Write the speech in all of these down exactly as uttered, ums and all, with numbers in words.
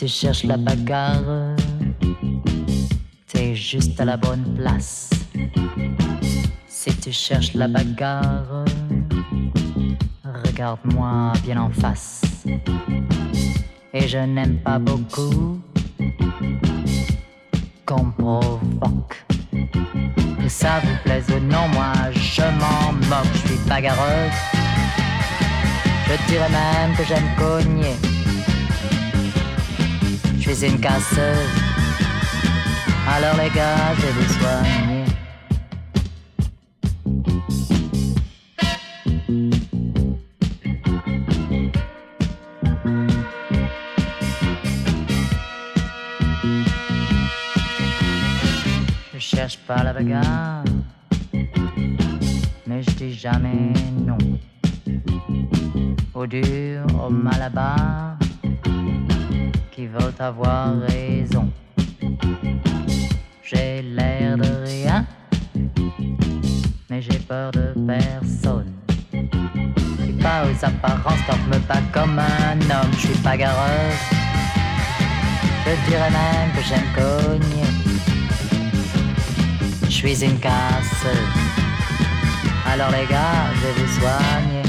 cherches la bagarre, t'es juste à la bonne place. Si tu cherches la bagarre, regarde-moi bien en face. Et je n'aime pas beaucoup qu'on me provoque. Que ça vous plaise ou non, moi je m'en moque. Je suis bagarreuse, je dirais même que j'aime cogner. Je suis une casseuse, alors les gars, je vais vous soigner. Je cherche pas la bagarre, mais je dis jamais non. Au dur, au malabar, qui veulent avoir raison. J'ai l'air de rien, mais j'ai peur de personne. Je suis pas aux apparences, quand je me bats comme un homme. Je suis bagarreuse, je dirais même que j'aime cogner. Je suis une casseuse, alors les gars, je vais vous soigner.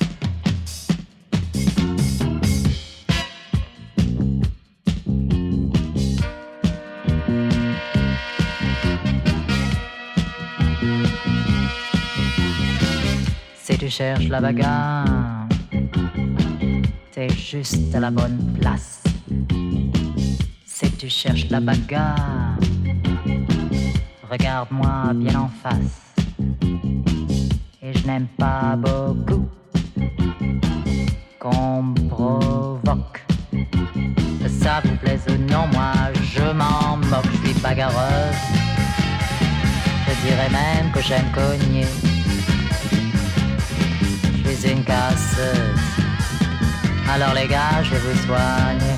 Si tu cherches la bagarre, t'es juste à la bonne place. Si tu cherches la bagarre, regarde-moi bien en face. Et je n'aime pas beaucoup qu'on me provoque. Que ça vous plaise ou non, moi je m'en moque. Je suis bagarreuse, je dirais même que j'aime cogner. Je suis une casseuse, alors les gars, je vais vous soigner.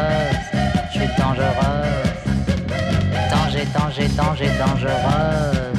Dangereuse, je suis dangereuse. Danger, danger, danger, dangereuse.